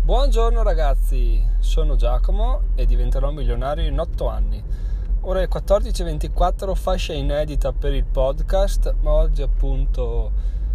Buongiorno ragazzi, sono Giacomo e diventerò milionario in 8 anni. Ora è 14:24, fascia inedita per il podcast, ma oggi appunto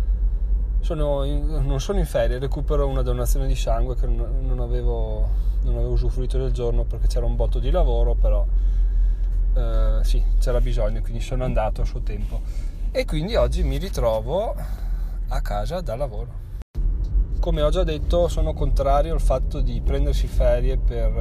non sono in ferie, recupero una donazione di sangue che non avevo usufruito del giorno perché c'era un botto di lavoro, però sì, c'era bisogno, quindi sono andato a suo tempo e quindi oggi mi ritrovo a casa da lavoro. Come ho già detto, sono contrario al fatto di prendersi ferie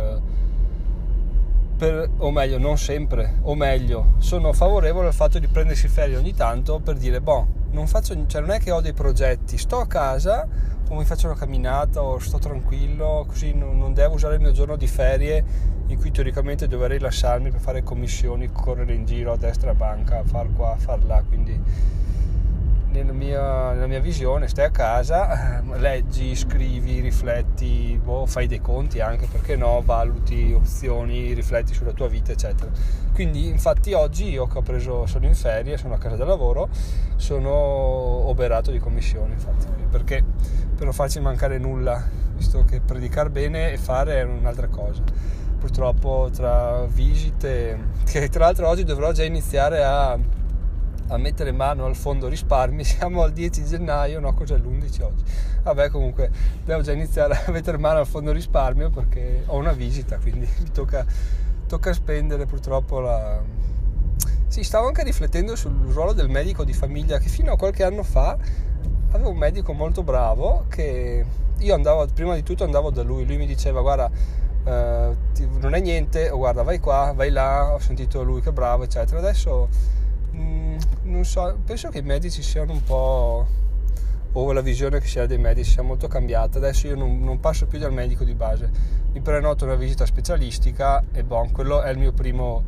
o meglio, non sempre, o meglio, sono favorevole al fatto di prendersi ferie ogni tanto per dire, non è che ho dei progetti, sto a casa o mi faccio una camminata o sto tranquillo, così non devo usare il mio giorno di ferie in cui teoricamente dovrei rilassarmi per fare commissioni, correre in giro a destra a banca, far qua, far là, quindi nella mia visione stai a casa, leggi, scrivi, rifletti, fai dei conti anche, perché no, valuti opzioni, rifletti sulla tua vita eccetera. Quindi infatti oggi io che sono in ferie, sono a casa da lavoro, sono oberato di commissioni, infatti, perché per non farci mancare nulla, visto che predicare bene e fare è un'altra cosa. Purtroppo tra visite, che tra l'altro oggi dovrò già iniziare a mettere mano al fondo risparmi, siamo al 10 gennaio, no, cos'è l'11 oggi? Vabbè, comunque devo già iniziare a mettere mano al fondo risparmio perché ho una visita, quindi mi tocca spendere purtroppo Sì, stavo anche riflettendo sul ruolo del medico di famiglia, che fino a qualche anno fa avevo un medico molto bravo che io prima di tutto andavo da lui mi diceva guarda, non è niente, guarda, vai qua, vai là, ho sentito lui che è bravo eccetera. Adesso non so, penso che i medici siano un po', o la visione che si ha dei medici sia molto cambiata. Adesso io non passo più dal medico di base, mi prenoto una visita specialistica e quello è il mio primo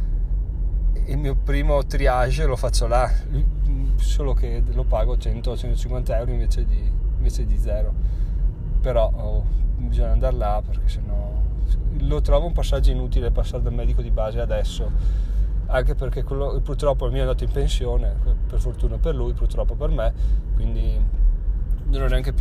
triage, lo faccio là, solo che lo pago 100-150 euro invece di 0, però bisogna andare là perché sennò lo trovo un passaggio inutile passare dal medico di base adesso, anche perché purtroppo il mio è andato in pensione, per fortuna per lui, purtroppo per me, quindi non è neanche più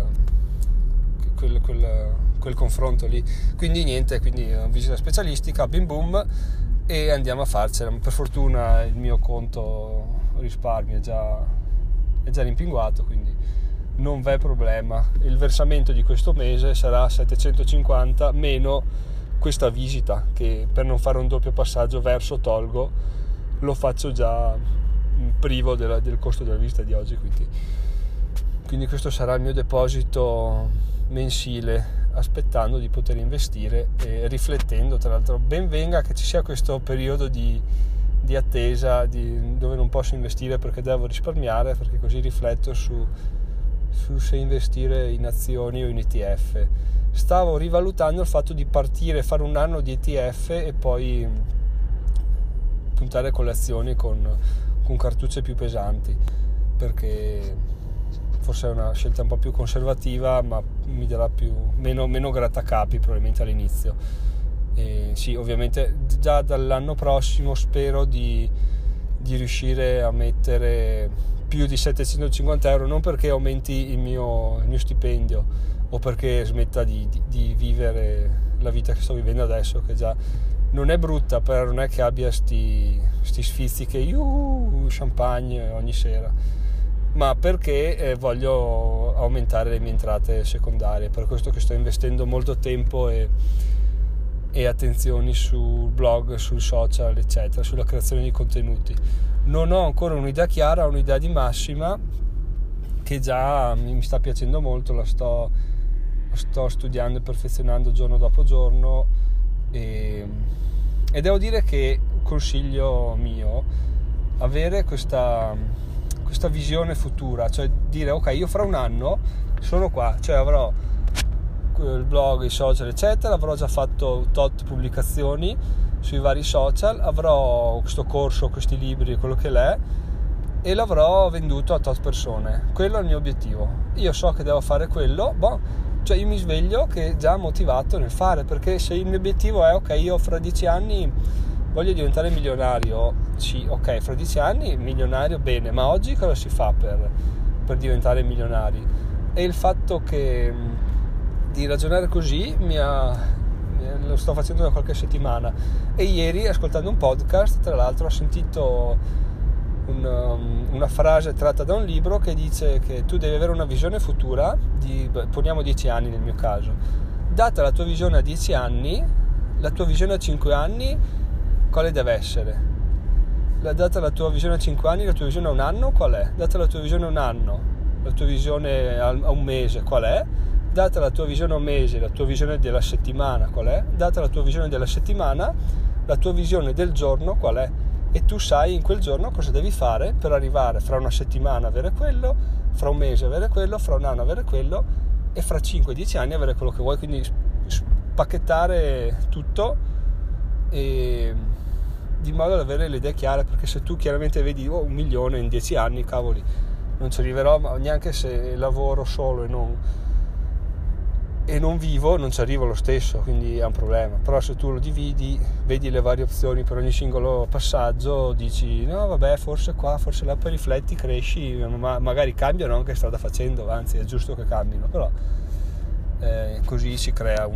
quel confronto lì, quindi niente, quindi visita specialistica, bim bum, e andiamo a farcela. Per fortuna il mio conto risparmio è già rimpinguato, quindi non v'è problema. Il versamento di questo mese sarà 750 meno questa visita, che per non fare un doppio passaggio tolgo, lo faccio già privo del costo della visita di oggi, quindi questo sarà il mio deposito mensile, aspettando di poter investire e riflettendo. Tra l'altro ben venga che ci sia questo periodo di attesa dove non posso investire perché devo risparmiare, perché così rifletto su se investire in azioni o in ETF. Stavo rivalutando il fatto di partire, fare un anno di ETF e poi puntare con le azioni con cartucce più pesanti, perché forse è una scelta un po' più conservativa, ma mi darà meno grattacapi probabilmente all'inizio. E sì, ovviamente già dall'anno prossimo spero di riuscire a mettere più di 750 euro, non perché aumenti il mio stipendio o perché smetta di vivere la vita che sto vivendo adesso, che già non è brutta, però non è che abbia sti sfizi che champagne ogni sera, ma perché voglio aumentare le mie entrate secondarie. Per questo che sto investendo molto tempo e attenzioni sul blog, sul social eccetera, sulla creazione di contenuti. Non ho ancora un'idea chiara, un'idea di massima che già mi sta piacendo molto, la sto studiando e perfezionando giorno dopo giorno, e devo dire che consiglio mio avere questa visione futura, cioè dire ok, io fra un anno sono qua, cioè avrò il blog, i social eccetera, avrò già fatto tot pubblicazioni sui vari social, avrò questo corso, questi libri, quello che l'è, e l'avrò venduto a tot persone. Quello è il mio obiettivo, io so che devo fare quello, cioè io mi sveglio che già motivato nel fare, perché se il mio obiettivo è ok, io fra 10 anni voglio diventare milionario, sì, ok, fra 10 anni milionario, bene, ma oggi cosa si fa per diventare milionari? E il fatto che di ragionare così lo sto facendo da qualche settimana, e ieri, ascoltando un podcast, tra l'altro, ho sentito una frase tratta da un libro che dice che tu devi avere una visione futura poniamo 10 anni nel mio caso. Data la tua visione a 10 anni, la tua visione a 5 anni quale deve essere? Data la tua visione a 5 anni, la tua visione a un anno qual è? Data la tua visione a un anno, la tua visione a un mese qual è? Data la tua visione a un mese, la tua visione della settimana qual è? Data la tua visione della settimana, la tua visione del giorno qual è? E tu sai in quel giorno cosa devi fare per arrivare fra una settimana a avere quello, fra un mese a avere quello, fra un anno a avere quello, e fra 5-10 anni avere quello che vuoi. Quindi spacchettare tutto, e di modo da avere le idee chiare, perché se tu chiaramente vedi 1 milione in 10 anni, cavoli, non ci arriverò, ma neanche se lavoro solo e non vivo, non ci arrivo lo stesso, quindi è un problema. Però se tu lo dividi, vedi le varie opzioni per ogni singolo passaggio, dici no vabbè, forse qua, forse là, poi rifletti, cresci, magari cambiano anche strada facendo, anzi è giusto che cambino, però così si crea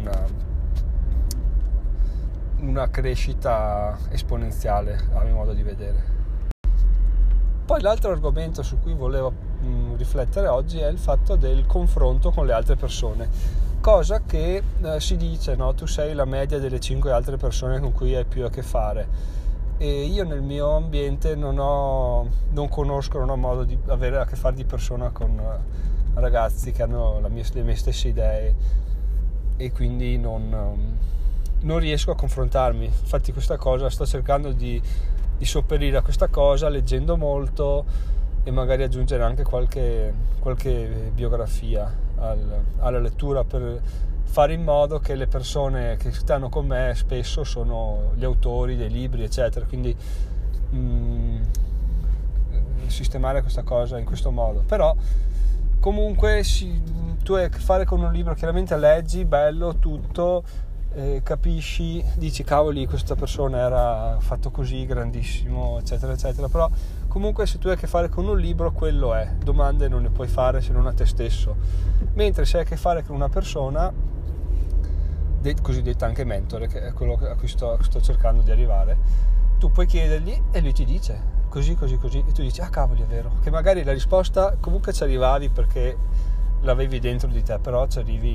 una crescita esponenziale, a mio modo di vedere. Poi l'altro argomento su cui volevo riflettere oggi è il fatto del confronto con le altre persone, cosa che si dice, no? Tu sei la media delle 5 altre persone con cui hai più a che fare, e io nel mio ambiente non ho modo di avere a che fare di persona con ragazzi che hanno le mie stesse idee, e quindi non riesco a confrontarmi. Infatti questa cosa sto cercando di sopperire a questa cosa leggendo molto, e magari aggiungere anche qualche biografia alla lettura, per fare in modo che le persone che stanno con me spesso sono gli autori dei libri, eccetera, quindi sistemare questa cosa in questo modo. Però comunque tu hai a che fare con un libro, chiaramente leggi, bello, tutto, capisci, dici cavoli, questa persona era fatto così, grandissimo, eccetera eccetera, però comunque se tu hai a che fare con un libro, quello è, domande non ne puoi fare se non a te stesso. Mentre se hai a che fare con una persona cosiddetta anche mentore, che è quello a cui sto cercando di arrivare, tu puoi chiedergli e lui ti dice così, e tu dici ah cavoli, è vero, che magari la risposta comunque ci arrivavi perché l'avevi dentro di te, però ci arrivi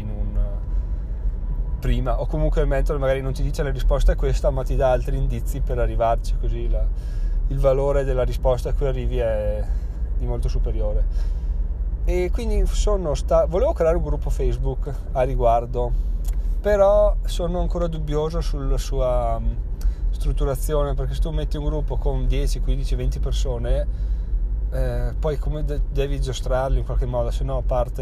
prima, o comunque il mentore magari non ti dice la risposta è questa, ma ti dà altri indizi per arrivarci, così il valore della risposta a cui arrivi è di molto superiore. E quindi volevo creare un gruppo Facebook a riguardo, però sono ancora dubbioso sulla sua strutturazione, perché se tu metti un gruppo con 10, 15, 20 persone, poi come devi giostrarli in qualche modo, se no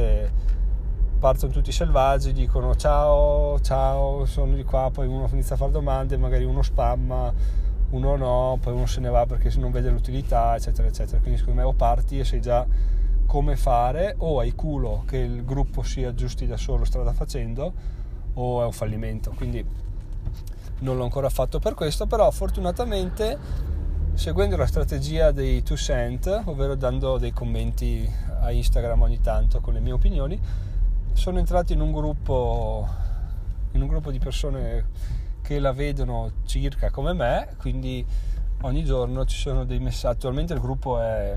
partono tutti selvaggi, dicono ciao, sono di qua, poi uno inizia a fare domande, magari uno spamma, uno no, poi uno se ne va perché non vede l'utilità, eccetera eccetera. Quindi secondo me o parti e sai già come fare, o hai culo che il gruppo si aggiusti da solo strada facendo, o è un fallimento. Quindi non l'ho ancora fatto per questo, però fortunatamente, seguendo la strategia dei 2 cent, ovvero dando dei commenti a Instagram ogni tanto con le mie opinioni, sono entrato in un gruppo di persone che la vedono circa come me, quindi ogni giorno ci sono dei messaggi. Attualmente il gruppo è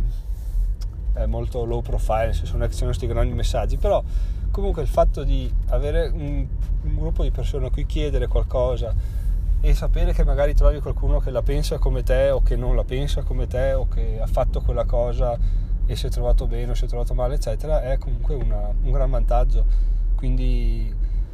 molto low profile, nel senso non è che ci sono questi grandi messaggi, però comunque il fatto di avere un gruppo di persone a cui chiedere qualcosa e sapere che magari trovi qualcuno che la pensa come te, o che non la pensa come te, o che ha fatto quella cosa e si è trovato bene o si è trovato male, eccetera, è comunque un gran vantaggio. Quindi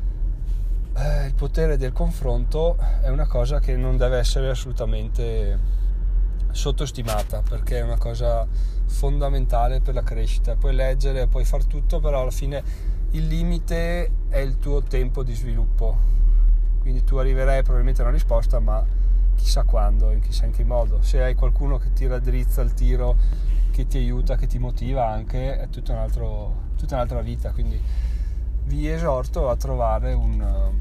il potere del confronto è una cosa che non deve essere assolutamente sottostimata, perché è una cosa fondamentale per la crescita. Puoi leggere, puoi far tutto, però alla fine il limite è il tuo tempo di sviluppo. Quindi tu arriverai probabilmente a una risposta, ma chissà quando, chissà in che modo. Se hai qualcuno che ti raddrizza il tiro, che ti aiuta, che ti motiva anche, è tutta un'altra vita. Quindi vi esorto a trovare un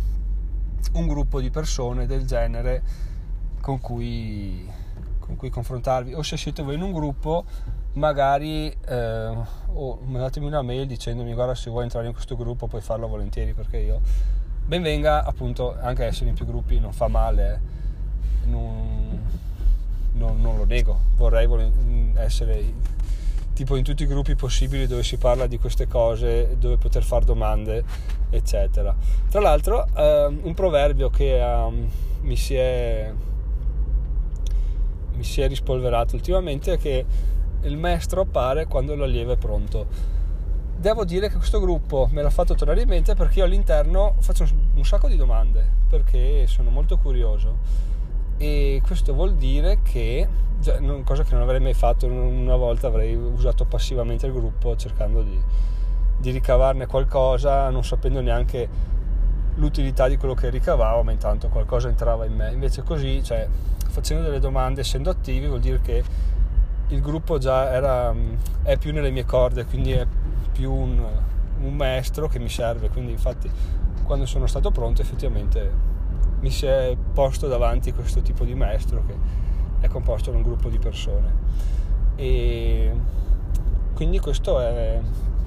gruppo di persone del genere con cui confrontarvi, o se siete voi in un gruppo magari o mandatemi una mail dicendomi guarda, se vuoi entrare in questo gruppo puoi farlo volentieri, perché io ben venga, appunto, anche essere in più gruppi non fa male, non lo nego, vorrei essere tipo in tutti i gruppi possibili dove si parla di queste cose, dove poter fare domande, eccetera. Tra l'altro un proverbio che mi si è rispolverato ultimamente è che il maestro appare quando l'allievo è pronto. Devo dire che questo gruppo me l'ha fatto tornare in mente, perché io all'interno faccio un sacco di domande, perché sono molto curioso, e questo vuol dire che, cosa che non avrei mai fatto, una volta avrei usato passivamente il gruppo cercando di ricavarne qualcosa, non sapendo neanche l'utilità di quello che ricavavo, ma intanto qualcosa entrava in me. Invece così, cioè, facendo delle domande, essendo attivi, vuol dire che il gruppo già è più nelle mie corde, quindi è più un maestro che mi serve. Quindi infatti quando sono stato pronto effettivamente mi si è posto davanti questo tipo di maestro che è composto da un gruppo di persone, e quindi questo è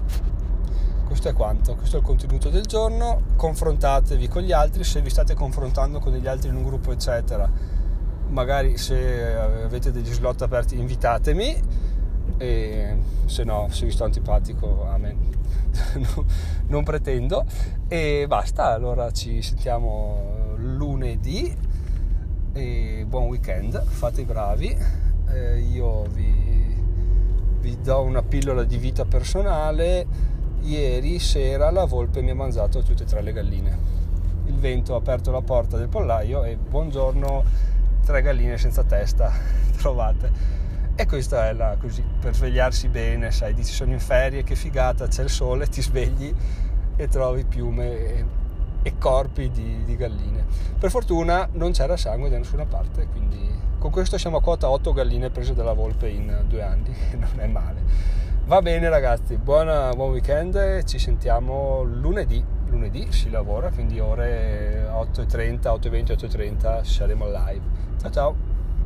quanto. Questo è il contenuto del giorno. Confrontatevi con gli altri, se vi state confrontando con degli altri in un gruppo eccetera, magari se avete degli slot aperti invitatemi, e se no, se vi sto antipatico, amen. non pretendo, e basta. Allora ci sentiamo lunedì e buon weekend, fate i bravi. Io vi do una pillola di vita personale. Ieri sera la volpe mi ha mangiato tutte e 3 le galline. Il vento ha aperto la porta del pollaio e buongiorno, 3 galline senza testa trovate. E questa è così, per svegliarsi bene, sai, dici sono in ferie, che figata, c'è il sole, ti svegli e trovi piume e corpi di galline. Per fortuna non c'era sangue da nessuna parte, quindi con questo siamo a quota 8 galline prese dalla volpe in 2 anni, non è male. Va bene ragazzi, buon weekend, ci sentiamo lunedì si lavora, quindi ore 8:30, 8:20, 8:30 saremo live. Ciao ciao!